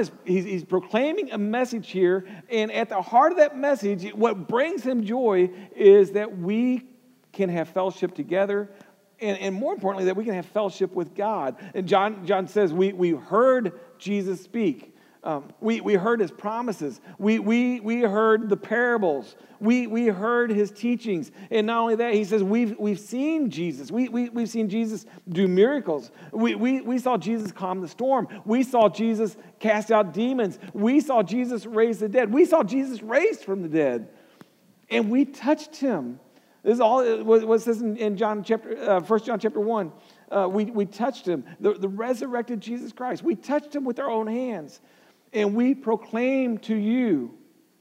he's proclaiming a message here, and at the heart of that message, what brings him joy is that we can have fellowship together, and more importantly, that we can have fellowship with God. And John says, we heard Jesus speak. We heard his promises. We heard the parables. We heard his teachings. And not only that, he says we've seen Jesus. We've seen Jesus do miracles. We saw Jesus calm the storm. We saw Jesus cast out demons. We saw Jesus raise the dead. We saw Jesus raised from the dead. And we touched him. This is all what it says in 1 John chapter 1. We touched him, the resurrected Jesus Christ. We touched him with our own hands. And we proclaim to you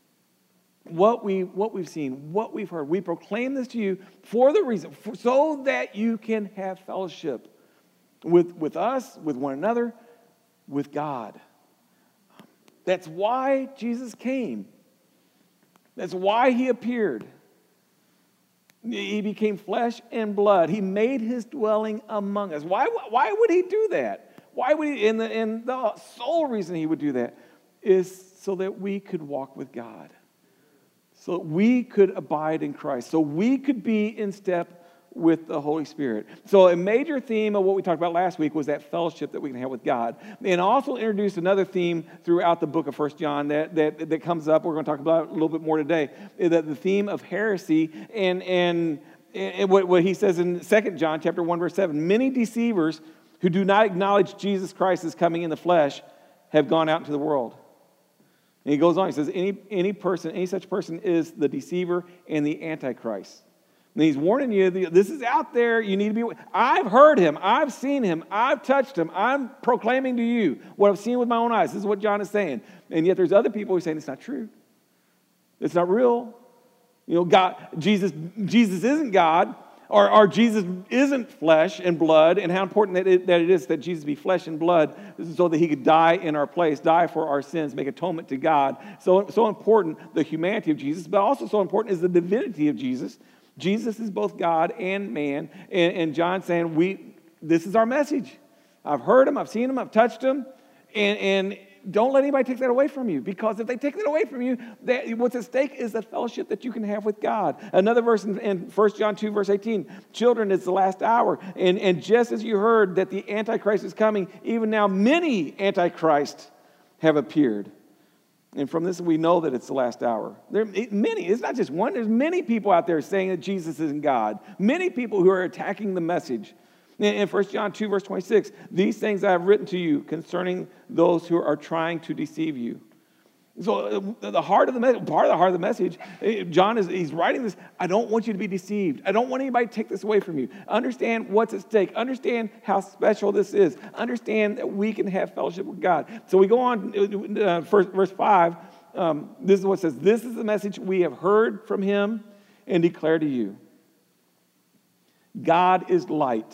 what we've seen, what we've heard. We proclaim this to you for the reason, so that you can have fellowship with us, with one another, with God. That's why Jesus came. That's why he appeared. He became flesh and blood. He made his dwelling among us. Why would he do that? Why would he? And the sole reason he would do that is so that we could walk with God, so that we could abide in Christ, so we could be in step with the Holy Spirit. So a major theme of what we talked about last week was that fellowship that we can have with God. And also introduced another theme throughout the book of 1 John that comes up. We're going to talk about it a little bit more today. That the theme of heresy and what he says in 2 John chapter 1 verse 7. Many deceivers who do not acknowledge Jesus Christ as coming in the flesh have gone out into the world. And he goes on, he says, any such person is the deceiver and the antichrist. And he's warning you, this is out there, you need to be, I've heard him, I've seen him, I've touched him, I'm proclaiming to you what I've seen with my own eyes. This is what John is saying. And yet there's other people who are saying it's not true. It's not real. You know, God, Jesus isn't God. Or Jesus isn't flesh and blood, and how important that it is that Jesus be flesh and blood so that he could die in our place, die for our sins, make atonement to God. So important, the humanity of Jesus, but also so important is the divinity of Jesus. Jesus is both God and man, and John's saying, this is our message. I've heard him, I've seen him, I've touched him, and don't let anybody take that away from you, because if they take that away from you, what's at stake is the fellowship that you can have with God. Another verse in 1 John 2, verse 18, children, it's the last hour, and just as you heard that the Antichrist is coming, even now many Antichrists have appeared. And from this we know that it's the last hour. There are many, it's not just one, there's many people out there saying that Jesus isn't God. Many people who are attacking the message. In 1 John 2, verse 26, these things I have written to you concerning those who are trying to deceive you. So part of the heart of the message, John he's writing this, I don't want you to be deceived. I don't want anybody to take this away from you. Understand what's at stake. Understand how special this is. Understand that we can have fellowship with God. So we go on, verse 5, this is what it says, this is the message we have heard from him and declare to you. God is light.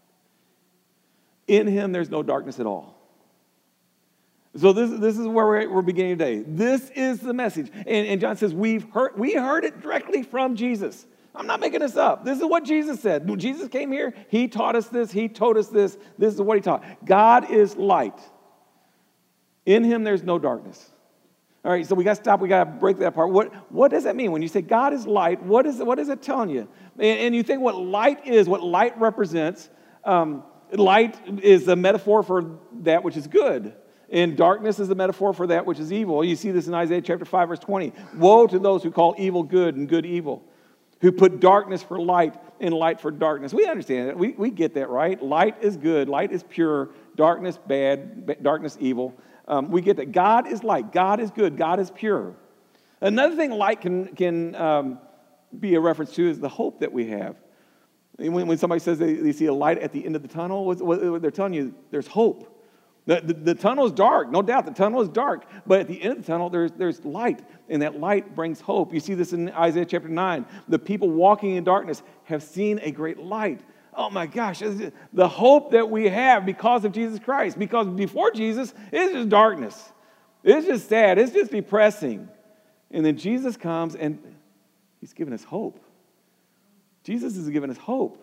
In him, there's no darkness at all. So this is where we're beginning today. This is the message. And John says, we heard it directly from Jesus. I'm not making this up. This is what Jesus said. When Jesus came here, he taught us this. He told us this. This is what he taught. God is light. In him, there's no darkness. All right, so we got to stop. We got to break that apart. What does that mean? When you say God is light, what is it telling you? And you think what light is, what light represents. Light is a metaphor for that which is good, and darkness is a metaphor for that which is evil. You see this in Isaiah chapter 5, verse 20. Woe to those who call evil good and good evil, who put darkness for light and light for darkness. We understand that. We get that, right? Light is good. Light is pure. Darkness bad. Darkness evil. We get that. God is light. God is good. God is pure. Another thing light can be a reference to is the hope that we have. When somebody says they see a light at the end of the tunnel, what they're telling you, there's hope. The tunnel is dark, no doubt. The tunnel is dark, but at the end of the tunnel, there's light, and that light brings hope. You see this in Isaiah chapter 9. The people walking in darkness have seen a great light. Oh my gosh, the hope that we have because of Jesus Christ. Because before Jesus, it's just darkness. It's just sad. It's just depressing. And then Jesus comes, and he's given us hope. Jesus has given us hope.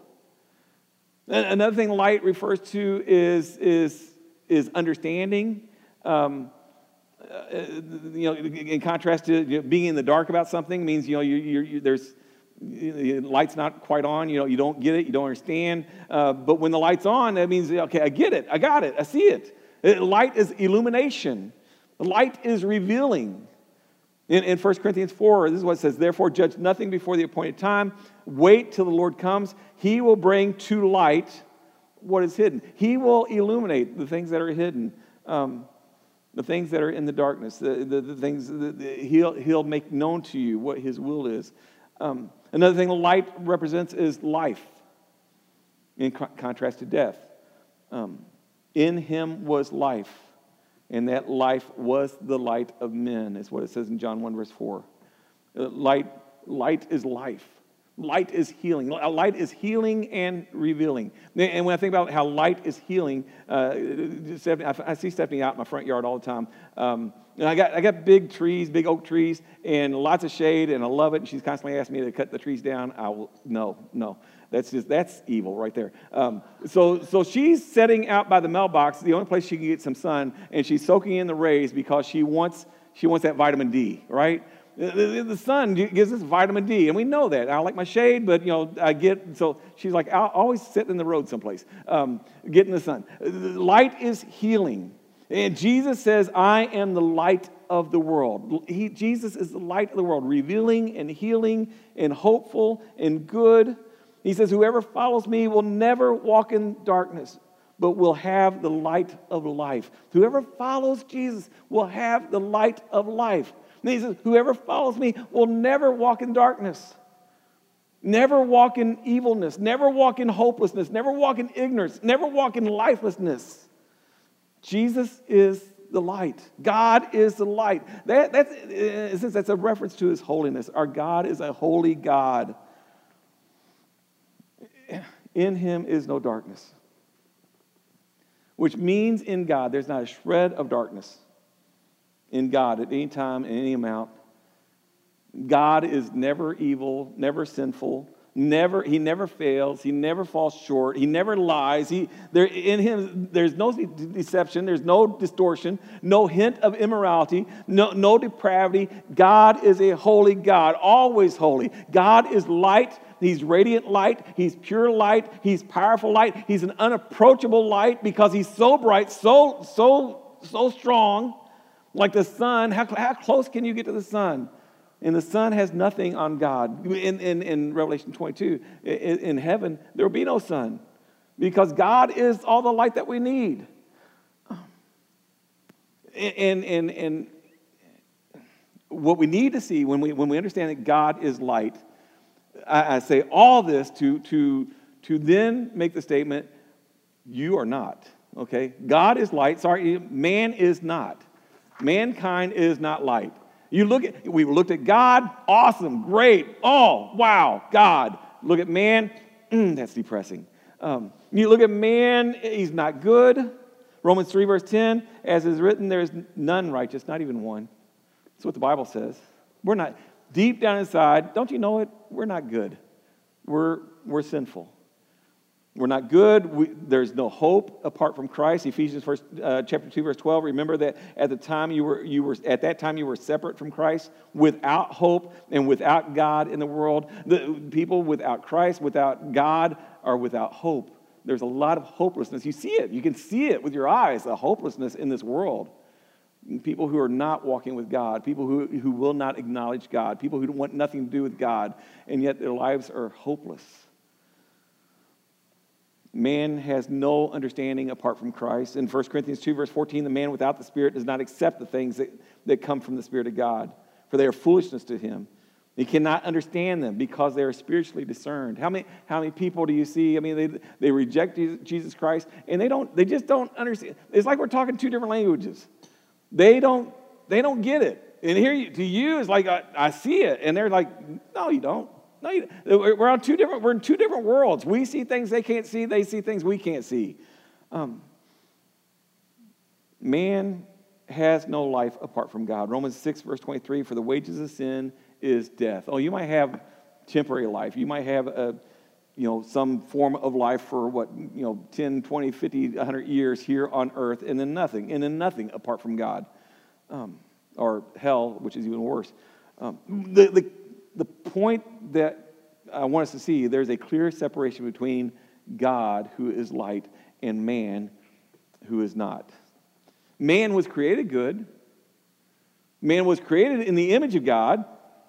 Another thing light refers to is understanding. in contrast to being in the dark about something means, there's the light's not quite on, you don't get it, you don't understand. But when the light's on, that means, okay, I get it, I got it, I see it. Light is illumination. Light is revealing. In 1 Corinthians 4, this is what it says, therefore judge nothing before the appointed time. Wait till the Lord comes. He will bring to light what is hidden. He will illuminate the things that are hidden, the things that are in the darkness, the things that he'll make known to you what his will is. Another thing light represents is life, in contrast to death. In him was life, and that life was the light of men, is what it says in John 1, verse 4. Light is life. Light is healing. Light is healing and revealing. And when I think about how light is healing, I see Stephanie out in my front yard all the time. And I got big trees, big oak trees, and lots of shade, and I love it. And she's constantly asking me to cut the trees down. No. That's evil right there. So she's sitting out by the mailbox, the only place she can get some sun, and she's soaking in the rays because she wants that vitamin D, right? The sun gives us vitamin D, and we know that. I like my shade, but so she's like, I'll always sit in the road someplace, get in the sun. Light is healing, and Jesus says, I am the light of the world. Jesus is the light of the world, revealing and healing and hopeful and good. He says, whoever follows me will never walk in darkness, but will have the light of life. Whoever follows Jesus will have the light of life. And he says, whoever follows me will never walk in darkness, never walk in evilness, never walk in hopelessness, never walk in ignorance, never walk in lifelessness. Jesus is the light. God is the light. That's a reference to his holiness. Our God is a holy God. In him is no darkness, which means in God there's not a shred of darkness. In God at any time, in any amount. God is never evil, never sinful, he never fails, he never falls short, he never lies. In him, there's no deception, there's no distortion, no hint of immorality, no depravity. God is a holy God, always holy. God is light. He's radiant light. He's pure light. He's powerful light. He's an unapproachable light because he's so bright, so strong. Like the sun, how close can you get to the sun? And the sun has nothing on God. In Revelation 22, in heaven, there will be no sun because God is all the light that we need. And what we need to see when we understand that God is light, I say all this to then make the statement, you are not. Okay? God is light. Sorry, man is not. Mankind is not light. We looked at God, awesome, great, oh, wow, God. Look at man, that's depressing. You look at man, he's not good. Romans 3, verse 10, as is written, there is none righteous, not even one. That's what the Bible says. We're not, deep down inside, don't you know it? We're not good. We're sinful. We're not good. There's no hope apart from Christ. Ephesians chapter 2, verse 12. Remember that at the time you were separate from Christ, without hope and without God in the world. The people without Christ, without God, are without hope. There's a lot of hopelessness. You see it. You can see it with your eyes, the hopelessness in this world. People who are not walking with God, people who will not acknowledge God, people who want nothing to do with God, and yet their lives are hopeless. Man has no understanding apart from Christ. In 1 Corinthians 2, verse 14, the man without the Spirit does not accept the things that come from the Spirit of God, for they are foolishness to him. He cannot understand them because they are spiritually discerned. How many people do you see? I mean, they reject Jesus Christ, and they just don't understand. It's like we're talking two different languages. They don't get it. And here to you is like I see it, and they're like, no, you don't. No, we're in two different worlds. We see things they can't see. They see things we can't see. Man has no life apart from God. Romans 6, verse 23, for the wages of sin is death. Oh, you might have temporary life. You might have some form of life for 10, 20, 50, 100 years here on earth, and then nothing apart from God. or hell, which is even worse. The point that I want us to see, there's a clear separation between God, who is light, and man, who is not. Man was created good. Man was created in the image of God.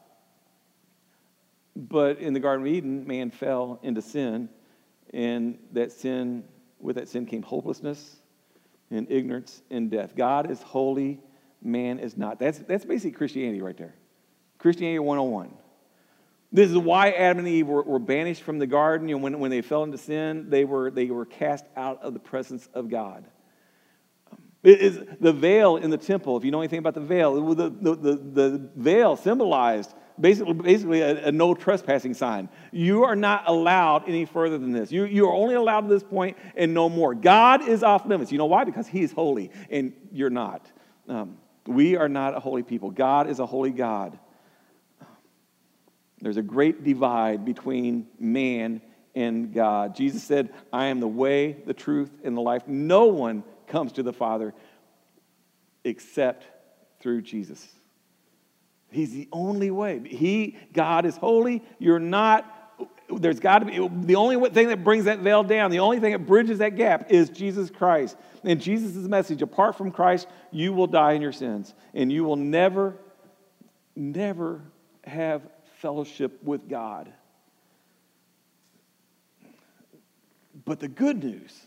But in the Garden of Eden, man fell into sin. And with that sin came hopelessness and ignorance and death. God is holy, man is not. That's basically Christianity right there. Christianity 101. This is why Adam and Eve were banished from the garden. You know, when they fell into sin, they were cast out of the presence of God. It is the veil in the temple. If you know anything about the veil, the veil symbolized basically a no trespassing sign. You are not allowed any further than this. You are only allowed to this point and no more. God is off limits. You know why? Because he is holy and you're not. We are not a holy people. God is a holy God. There's a great divide between man and God. Jesus said, I am the way, the truth, and the life. No one comes to the Father except through Jesus. He's the only way. God is holy. You're not. There's got to be. The only thing that brings that veil down, the only thing that bridges that gap is Jesus Christ. And Jesus' message, apart from Christ, you will die in your sins. And you will never have fellowship with God. But the good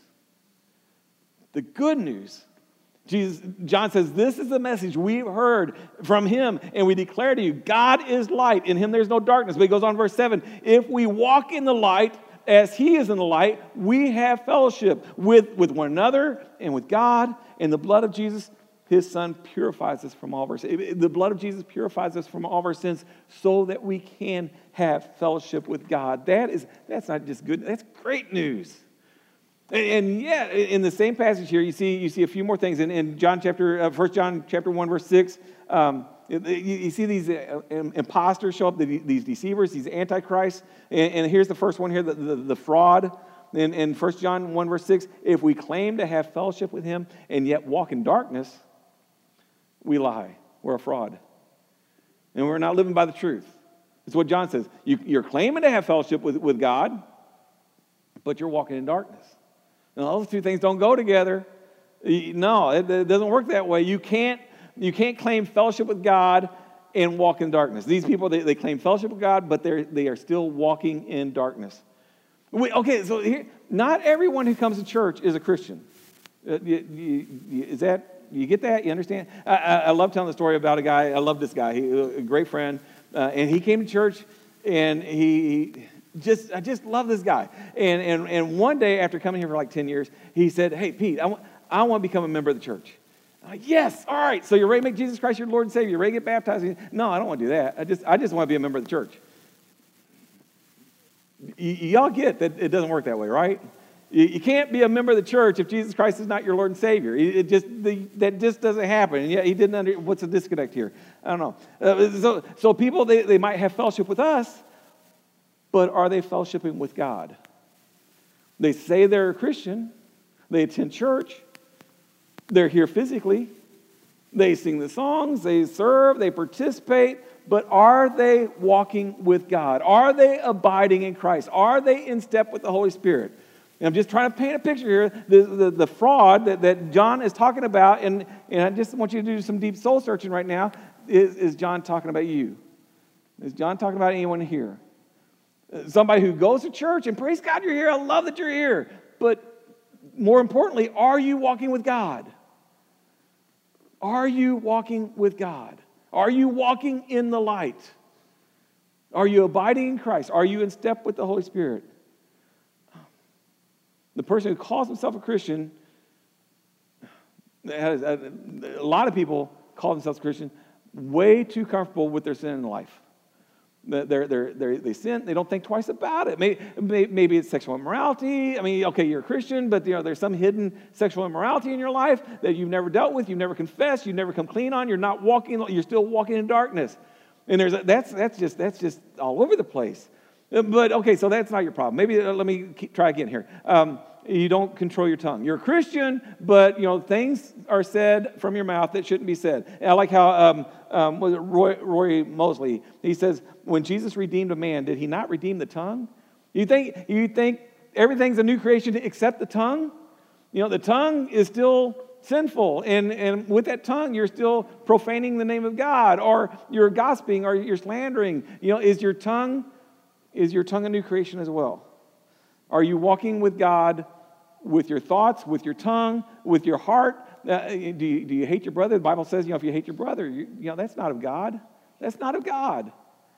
news, John says, this is the message we've heard from him, and we declare to you, God is light, in him there's no darkness. But he goes on, verse 7, if we walk in the light as he is in the light, we have fellowship with one another and with God, and the blood of Jesus, his son, purifies us from all of our sins. The blood of Jesus purifies us from all of our sins so that we can have fellowship with God. That's not just good, that's great news. And yet, in the same passage here, you see a few more things. In 1 John chapter 1, verse 6, you see these imposters show up, these deceivers, these antichrists. And here's the first one here, the fraud. In 1 John 1, verse 6, if we claim to have fellowship with him and yet walk in darkness, we lie. We're a fraud. And we're not living by the truth. That's what John says. You're claiming to have fellowship with God, but you're walking in darkness. And those two things don't go together. No, it doesn't work that way. You can't claim fellowship with God and walk in darkness. These people, they claim fellowship with God, but they are still walking in darkness. Okay, so here, not everyone who comes to church is a Christian. You get that? You understand? I love telling the story about a guy. I love this guy. He's a great friend. And he came to church, and I just love this guy. And one day, after coming here for like 10 years, he said, hey, Pete, I want to become a member of the church. I'm like, yes, all right. So you're ready to make Jesus Christ your Lord and Savior? You're ready to get baptized? No, I don't want to do that. I just want to be a member of the church. Y'all get that it doesn't work that way, right? You can't be a member of the church if Jesus Christ is not your Lord and Savior. That just doesn't happen. And yet he didn't what's the disconnect here? I don't know. So people, they might have fellowship with us, but are they fellowshipping with God? They say they're a Christian. They attend church. They're here physically. They sing the songs. They serve. They participate. But are they walking with God? Are they abiding in Christ? Are they in step with the Holy Spirit? And I'm just trying to paint a picture here. The fraud that John is talking about, and I just want you to do some deep soul searching right now, is John talking about you? Is John talking about anyone here? Somebody who goes to church, and praise God you're here, I love that you're here. But more importantly, are you walking with God? Are you walking with God? Are you walking in the light? Are you abiding in Christ? Are you in step with the Holy Spirit? The person who calls himself a Christian, a lot of people call themselves Christian, way too comfortable with their sin in life. They sin, they don't think twice about it. Maybe it's sexual immorality. I mean, okay, you're a Christian, but there's some hidden sexual immorality in your life that you've never dealt with, you've never confessed, you've never come clean on, you're still walking in darkness. And that's just all over the place. But okay, so that's not your problem. Maybe let me try again here. you don't control your tongue. You're a Christian, but things are said from your mouth that shouldn't be said. And I like how was it Roy Mosley? He says, when Jesus redeemed a man, did he not redeem the tongue? You think everything's a new creation except the tongue? The tongue is still sinful, and with that tongue, you're still profaning the name of God, or you're gossiping, or you're slandering. Is your tongue a new creation as well? Are you walking with God with your thoughts, with your tongue, with your heart? Do you hate your brother? The Bible says, if you hate your brother, that's not of God. That's not of God.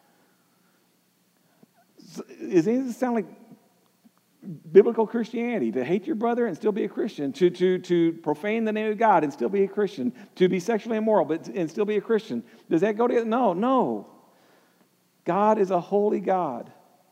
Does it sound like biblical Christianity? To hate your brother and still be a Christian, to profane the name of God and still be a Christian, to be sexually immoral and still be a Christian. Does that go together? No. God is a holy God.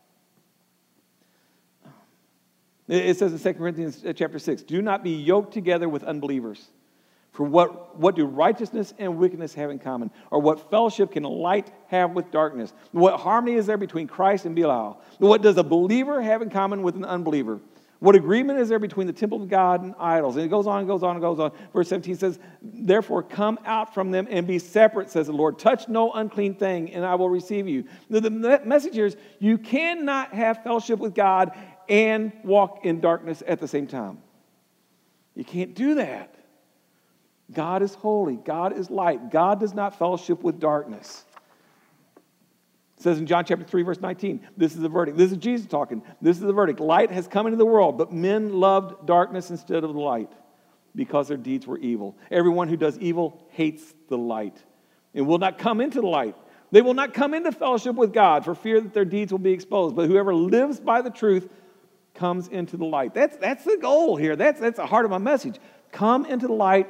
It says in 2 Corinthians chapter 6, do not be yoked together with unbelievers. For what do righteousness and wickedness have in common? Or what fellowship can light have with darkness? What harmony is there between Christ and Belial? What does a believer have in common with an unbeliever? What agreement is there between the temple of God and idols? And it goes on and goes on and goes on. Verse 17 says, therefore come out from them and be separate, says the Lord. Touch no unclean thing, and I will receive you. The message here is you cannot have fellowship with God and walk in darkness at the same time. You can't do that. God is holy. God is light. God does not fellowship with darkness. It says in John chapter 3, verse 19, this is the verdict. This is Jesus talking. This is the verdict. Light has come into the world, but men loved darkness instead of the light because their deeds were evil. Everyone who does evil hates the light and will not come into the light. They will not come into fellowship with God for fear that their deeds will be exposed. But whoever lives by the truth comes into the light. That's the goal here. That's the heart of my message. Come into the light.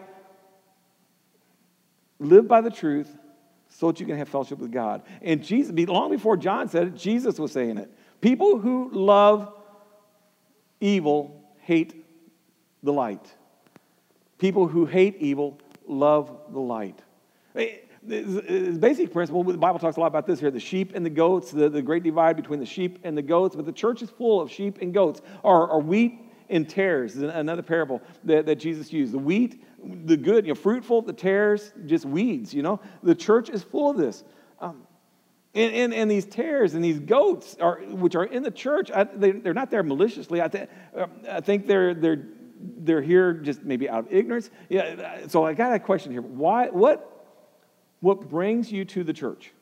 Live by the truth so that you can have fellowship with God. And Jesus, long before John said it, Jesus was saying it. People who love evil hate the light. People who hate evil love the light. The basic principle, the Bible talks a lot about this here, the sheep and the goats, the great divide between the sheep and the goats, but the church is full of sheep and goats, or wheat and tares, is another parable that Jesus used. The wheat, the good, fruitful, the tares, just weeds, The church is full of this. And these tares and these goats, which are in the church, they're not there maliciously. I think they're here just maybe out of ignorance. Yeah. So I got a question here. What brings you to the church?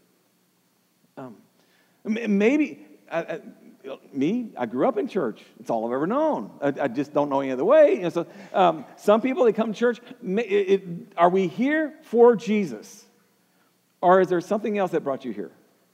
Maybe... I grew up in church. It's all I've ever known. I just don't know any other way. So some people, they come to church. Are we here for Jesus? Or is there something else that brought you here?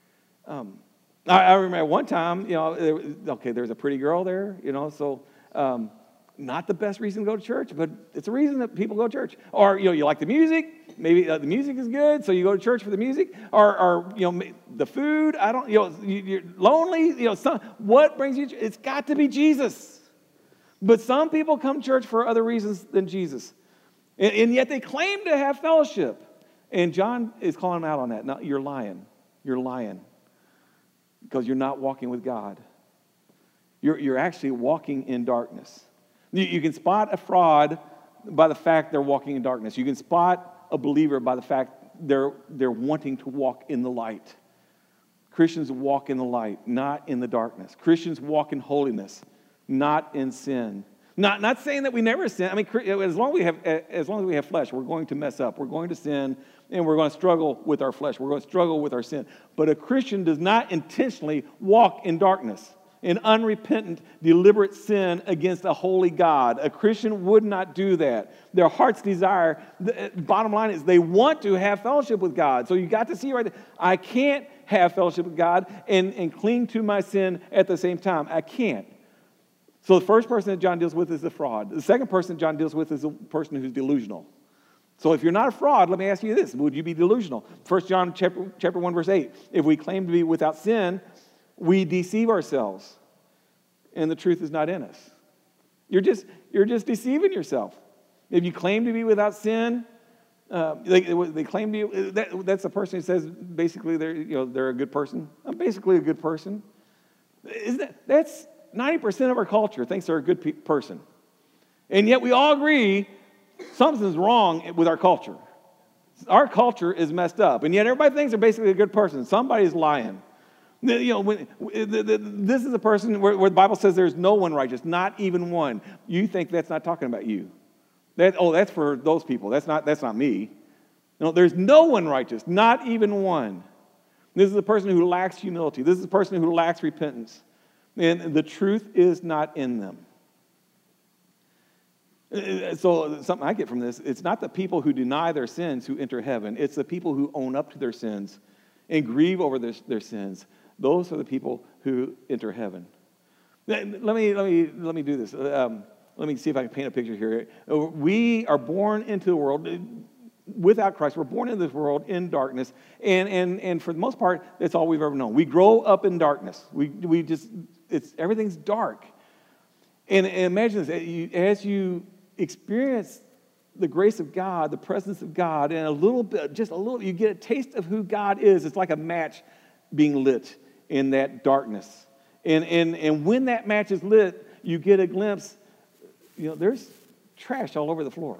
I remember one time, there's a pretty girl there, so not the best reason to go to church, but it's a reason that people go to church. Or, you like the music. Maybe the music is good, so you go to church for the music. Or the food. You're lonely. What brings you? It's got to be Jesus. But some people come to church for other reasons than Jesus, and yet they claim to have fellowship. And John is calling them out on that. No, you're lying. You're lying because you're not walking with God. You're actually walking in darkness. You can spot a fraud by the fact they're walking in darkness. You can spot a believer by the fact they're wanting to walk in the light. Christians walk in the light, not in the darkness. Christians walk in holiness, not in sin. Not saying that we never sin. I mean, as long as we have flesh, we're going to mess up. We're going to sin, and we're going to struggle with our flesh. We're going to struggle with our sin. But a Christian does not intentionally walk in darkness, in unrepentant, deliberate sin against a holy God. A Christian would not do that. Their heart's desire, the bottom line is they want to have fellowship with God. So you got to see right there, I can't have fellowship with God and cling to my sin at the same time. I can't. So the first person that John deals with is the fraud. The second person that John deals with is the person who's delusional. So if you're not a fraud, let me ask you this. Would you be delusional? 1 John chapter 1, verse 8. If we claim to be without sin, we deceive ourselves, and the truth is not in us. You're just deceiving yourself. If you claim to be without sin, they claim to be. That's the person who says basically they're a good person. I'm basically a good person. That's 90% of our culture thinks they're a good person. And yet we all agree something's wrong with our culture. Our culture is messed up. And yet everybody thinks they're basically a good person. Somebody's lying. This is a person where the Bible says there's no one righteous, not even one. You think that's not talking about you. That's for those people. That's not me. No, there's no one righteous, not even one. This is a person who lacks humility. This is a person who lacks repentance. And the truth is not in them. So something I get from this, it's not the people who deny their sins who enter heaven. It's the people who own up to their sins and grieve over their sins. Those are the people who enter heaven. Let me do this. Let me see if I can paint a picture here. We are born into the world without Christ. We're born into this world in darkness, and for the most part, that's all we've ever known. We grow up in darkness. Everything's dark. And imagine this: as you experience the grace of God, the presence of God, and you get a taste of who God is. It's like a match being lit in that darkness. And when that match is lit, you get a glimpse, there's trash all over the floor.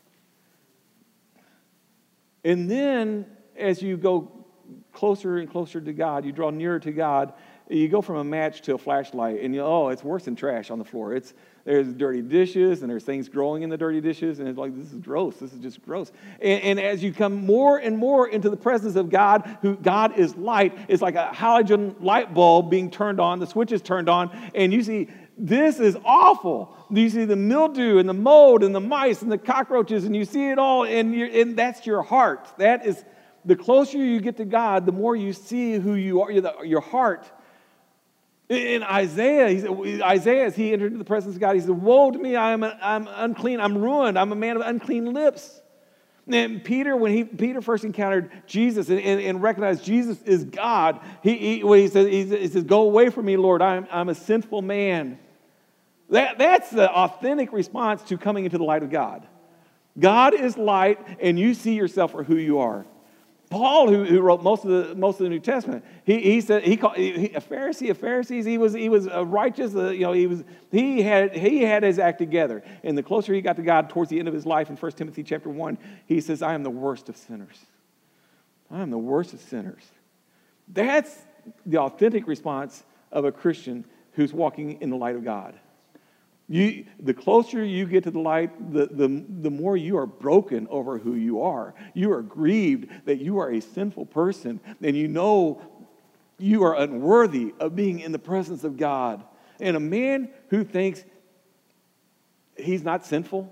And then as you go closer and closer to God, you draw nearer to God, you go from a match to a flashlight, and it's worse than trash on the floor. There's dirty dishes, and there's things growing in the dirty dishes, and it's like, this is gross. This is just gross. And as you come more and more into the presence of God, who God is light, it's like a halogen light bulb being turned on, the switch is turned on, and you see, this is awful. You see the mildew and the mold and the mice and the cockroaches, and you see it all, and that's your heart. That is, the closer you get to God, the more you see who you are, your heart. In Isaiah, as he entered into the presence of God, he said, "Woe to me, I'm unclean, I'm ruined, I'm a man of unclean lips." And Peter, when Peter first encountered Jesus and recognized Jesus is God, he says, "Go away from me, Lord, I'm a sinful man." That's the authentic response to coming into the light of God. God is light, and you see yourself for who you are. Paul, who wrote most of the New Testament, he said a Pharisee of Pharisees. He was righteous. He had his act together. And the closer he got to God towards the end of his life, in 1 Timothy chapter 1, he says, "I am the worst of sinners. I am the worst of sinners." That's the authentic response of a Christian who's walking in the light of God. The closer you get to the light, the more you are broken over who you are. You are grieved that you are a sinful person, and you are unworthy of being in the presence of God. And a man who thinks he's not sinful,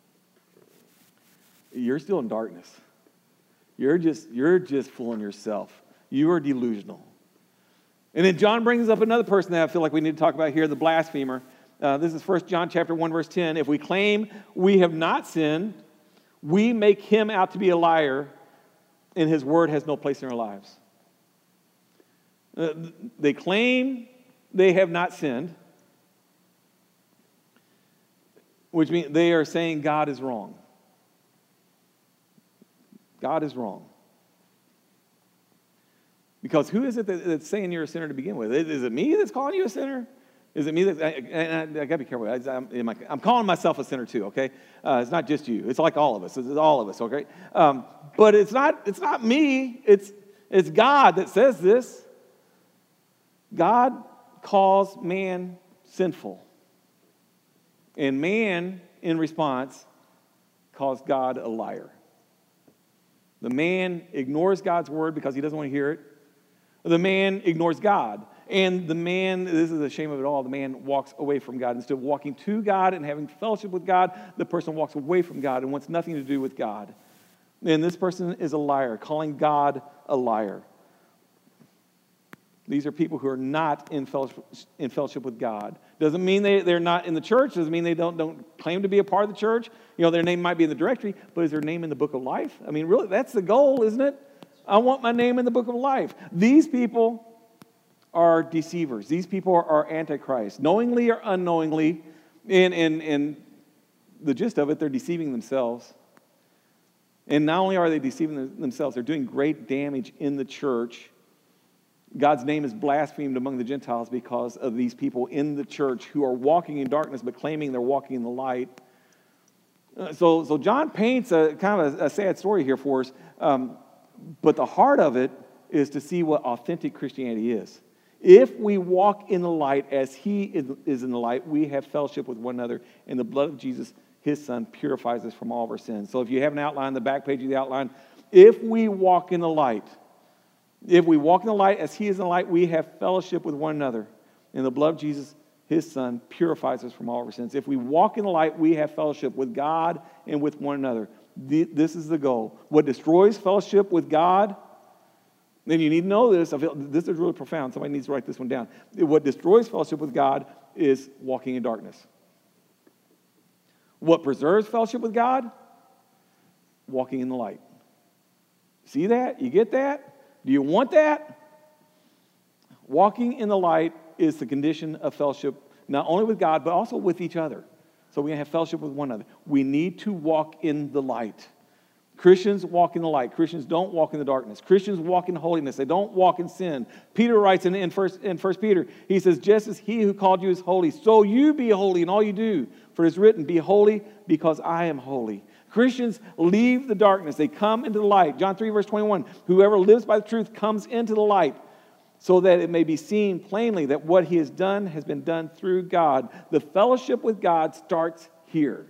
you're still in darkness. You're just fooling yourself. You are delusional. And then John brings up another person that I feel like we need to talk about here, the blasphemer. This is 1 John chapter 1, verse 10. "If we claim we have not sinned, we make him out to be a liar, and his word has no place in our lives." They claim they have not sinned, which means they are saying God is wrong. God is wrong. Because who is it that's saying you're a sinner to begin with? Is it me that's calling you a sinner? Is it me that, and I got to be careful. I'm calling myself a sinner too, okay? It's not just you. It's like all of us. It's all of us, okay? But it's not me. It's God that says this. God calls man sinful. And man, in response, calls God a liar. The man ignores God's word because he doesn't want to hear it. The man ignores God. And the man, this is the shame of it all, the man walks away from God. Instead of walking to God and having fellowship with God, the person walks away from God and wants nothing to do with God. And this person is a liar, calling God a liar. These are people who are not in fellowship with God. Doesn't mean they're not in the church. Doesn't mean they don't claim to be a part of the church. Their name might be in the directory, but is their name in the book of life? I mean, really, that's the goal, isn't it? I want my name in the book of life. These people are deceivers. These people are antichrist, knowingly or unknowingly. And the gist of it, they're deceiving themselves. And not only are they deceiving themselves, they're doing great damage in the church. God's name is blasphemed among the Gentiles because of these people in the church who are walking in darkness but claiming they're walking in the light. So John paints a kind of a sad story here for us, but the heart of it is to see what authentic Christianity is. If we walk in the light as he is in the light, we have fellowship with one another, and the blood of Jesus, his son, purifies us from all of our sins. So if you have an outline, the back page of the outline, if we walk in the light as he is in the light, we have fellowship with one another, and the blood of Jesus, his son, purifies us from all of our sins. If we walk in the light, we have fellowship with God and with one another. This is the goal. What destroys fellowship with God, then you need to know this. I feel this is really profound. Somebody needs to write this one down. What destroys fellowship with God is walking in darkness. What preserves fellowship with God? Walking in the light. See that? You get that? Do you want that? Walking in the light is the condition of fellowship, not only with God, but also with each other. So we have fellowship with one another. We need to walk in the light. Christians walk in the light. Christians don't walk in the darkness. Christians walk in holiness. They don't walk in sin. Peter writes in 1 Peter, he says, just as he who called you is holy, so you be holy in all you do. For it is written, be holy because I am holy. Christians leave the darkness. They come into the light. John 3, verse 21, whoever lives by the truth comes into the light, so that it may be seen plainly that what he has been done through God. The fellowship with God starts here.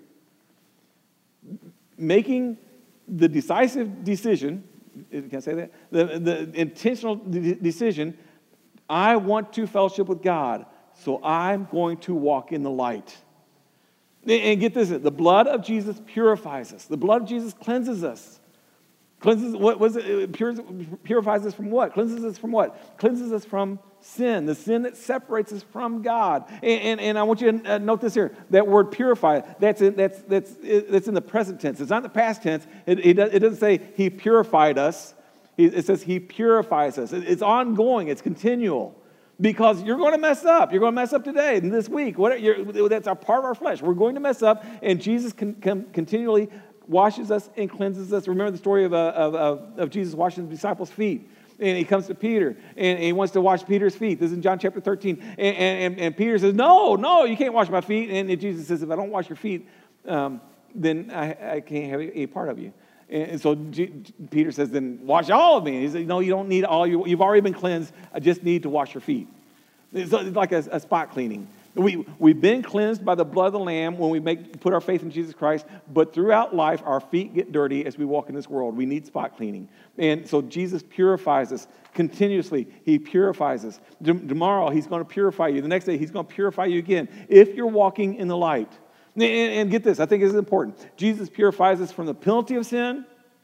Making the decisive decision, can I say that? The intentional decision, I want to fellowship with God, so I'm going to walk in the light. And get this, the blood of Jesus purifies us. The blood of Jesus cleanses us. Cleanses, what was it? Purifies us from what? Cleanses us from what? Cleanses us from sin, the sin that separates us from God. And I want you to note this here. That word purify, that's in the present tense. It's not the past tense. It doesn't say he purified us. It says he purifies us. It's ongoing. It's continual. Because you're going to mess up. You're going to mess up today and this week. That's a part of our flesh. We're going to mess up, and Jesus continually washes us and cleanses us. Remember the story of Jesus washing the disciples' feet. And he comes to Peter, and he wants to wash Peter's feet. This is in John chapter 13. And Peter says, no, you can't wash my feet. And Jesus says, if I don't wash your feet, then I can't have a part of you. And so Peter says, then wash all of me. And he says, no, you don't need all. You've already been cleansed. I just need to wash your feet. It's like a spot cleaning. We've been cleansed by the blood of the Lamb when we put our faith in Jesus Christ, but throughout life, our feet get dirty as we walk in this world. We need spot cleaning. And so Jesus purifies us continuously. He purifies us. Tomorrow, he's going to purify you. The next day, he's going to purify you again if you're walking in the light. And get this, I think this is important. Jesus purifies us from the penalty of sin,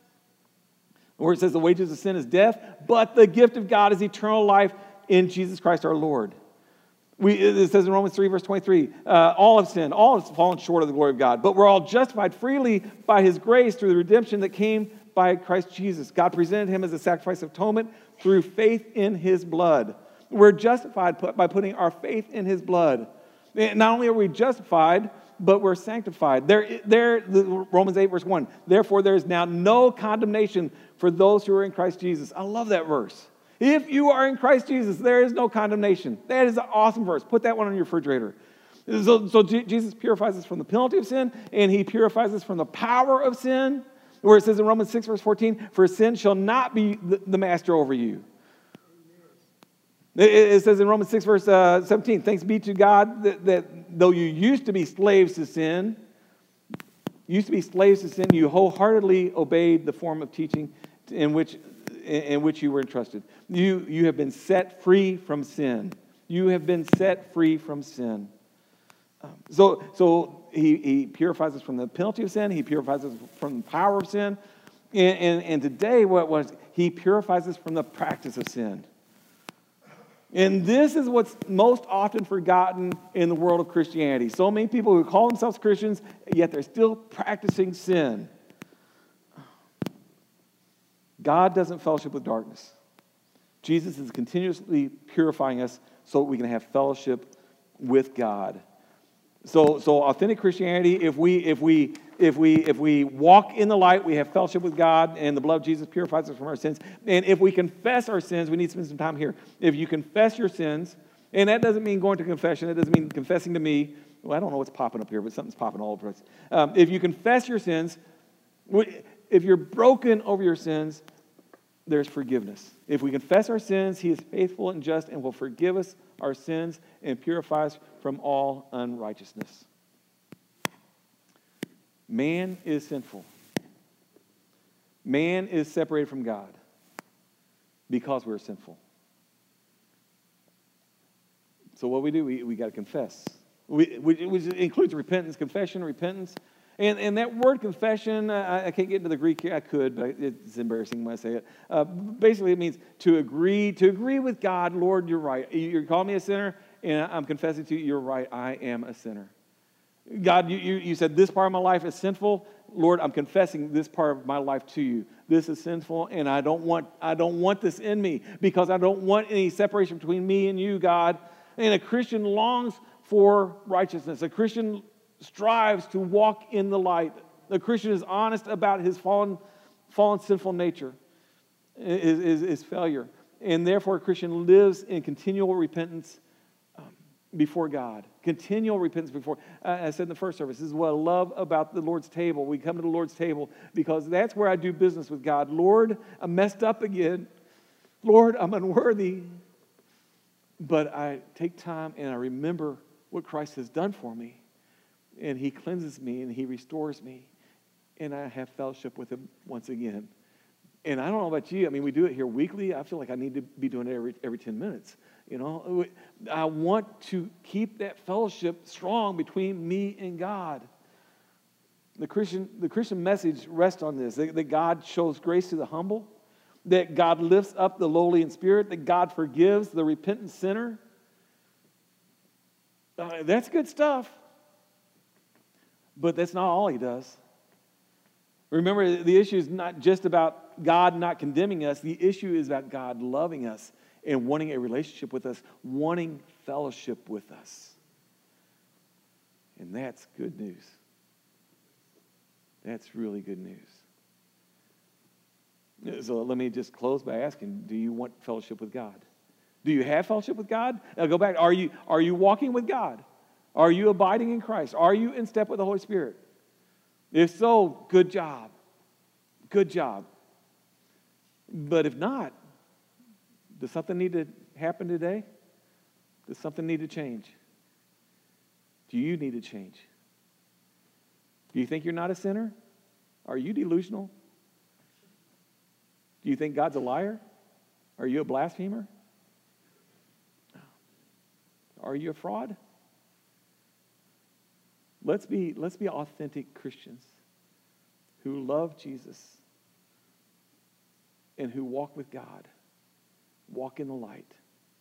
where it says the wages of sin is death, but the gift of God is eternal life in Jesus Christ our Lord. It says in Romans 3, verse 23, all have sinned, all have fallen short of the glory of God, but we're all justified freely by his grace through the redemption that came by Christ Jesus. God presented him as a sacrifice of atonement through faith in his blood. We're justified by putting our faith in his blood. And not only are we justified, but we're sanctified. Romans 8, verse 1, therefore there is now no condemnation for those who are in Christ Jesus. I love that verse. If you are in Christ Jesus, there is no condemnation. That is an awesome verse. Put that one on your refrigerator. So Jesus purifies us from the penalty of sin, and he purifies us from the power of sin, where it says in Romans 6, verse 14, for sin shall not be the master over you. It says in Romans 6, verse 17, thanks be to God that though you used to be slaves to sin, you wholeheartedly obeyed the form of teaching in which you were entrusted. You have been set free from sin. You have been set free from sin. So he purifies us from the penalty of sin. He purifies us from the power of sin. And today, he purifies us from the practice of sin. And this is what's most often forgotten in the world of Christianity. So many people who call themselves Christians, yet they're still practicing sin. God doesn't fellowship with darkness. Jesus is continuously purifying us so we can have fellowship with God. So authentic Christianity, if we walk in the light, we have fellowship with God, and the blood of Jesus purifies us from our sins. And if we confess our sins, we need to spend some time here. If you confess your sins, and that doesn't mean going to confession, it doesn't mean confessing to me, Well, I don't know what's popping up here, but something's popping all over us. If you confess your sins, if you're broken over your sins, there's forgiveness. If we confess our sins, he is faithful and just and will forgive us our sins and purify us from all unrighteousness. Man is sinful. Man is separated from God because we're sinful. So what do, we got to confess. Which includes repentance, confession, repentance. And that word confession, I can't get into the Greek here. I could, but it's embarrassing when I say it. Basically, it means to agree with God. Lord, you're right. You're calling me a sinner, and I'm confessing to you, you're right. I am a sinner. God, you said this part of my life is sinful. Lord, I'm confessing this part of my life to you. This is sinful, and I don't want this in me because I don't want any separation between me and you, God. And a Christian longs for righteousness. A Christian strives to walk in the light. A Christian is honest about his fallen sinful nature, his failure. And therefore, a Christian lives in continual repentance before God. Continual repentance before. I said in the first service, this is what I love about the Lord's table. We come to the Lord's table because that's where I do business with God. Lord, I'm messed up again. Lord, I'm unworthy. But I take time and I remember what Christ has done for me. And he cleanses me and he restores me. And I have fellowship with him once again. And I don't know about you. I mean, we do it here weekly. I feel like I need to be doing it every 10 minutes. You know, I want to keep that fellowship strong between me and God. The Christian message rests on this, that God shows grace to the humble, that God lifts up the lowly in spirit, that God forgives the repentant sinner. That's good stuff. But that's not all he does. Remember, the issue is not just about God not condemning us. The issue is about God loving us and wanting a relationship with us, wanting fellowship with us. And that's good news. That's really good news. So let me just close by asking, do you want fellowship with God? Do you have fellowship with God? Now go back. Are you walking with God? Are you abiding in Christ? Are you in step with the Holy Spirit? If so, good job. Good job. But if not, does something need to happen today? Does something need to change? Do you need to change? Do you think you're not a sinner? Are you delusional? Do you think God's a liar? Are you a blasphemer? Are you a fraud? Let's be authentic Christians who love Jesus and who walk with God, walk in the light.